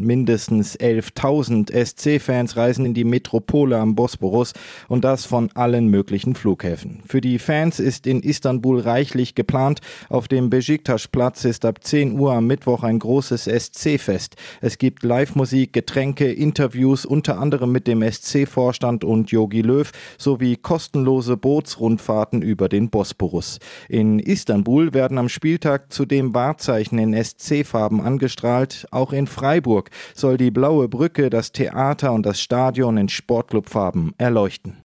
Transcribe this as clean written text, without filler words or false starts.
Mindestens 11.000 SC-Fans reisen in die Metropole am Bosporus und das von allen möglichen Flughäfen. Für die Fans ist in Istanbul reichlich geplant. Auf dem Beşiktaş-Platz ist ab 10 Uhr am Mittwoch ein großes SC-Fest. Es gibt Live-Musik, Getränke, Interviews, unter anderem mit dem SC-Vorstand und Jogi Löw, sowie kostenlose Bootsrundfahrten über den Bosporus. In Istanbul werden am Spieltag zudem Wahrzeichen in SC-Farben angestrahlt. Auch in Freiburg soll die Blaue Brücke das Theater und das Stadion in Sportclubfarben erleuchten.